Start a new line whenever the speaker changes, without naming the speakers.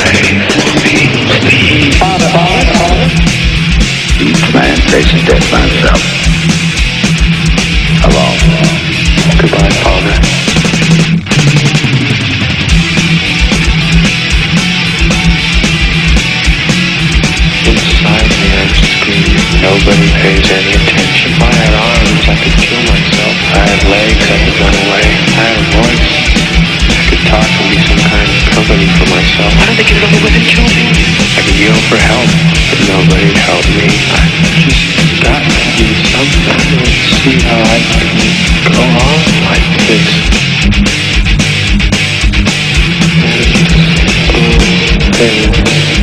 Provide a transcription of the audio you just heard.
Each man faces death by himself. Alone.
Goodbye, Father. Inside me I'm screaming. Nobody pays any attention. If I had arms, I could kill myself. If I had legs, I could run away. If I had a voice, I could talk and be some kind of company for myself. Why don't they get it over with and kill me? I could yell for help, but nobody'd help me. I just got to do something. I don't see how I can go on like this. And,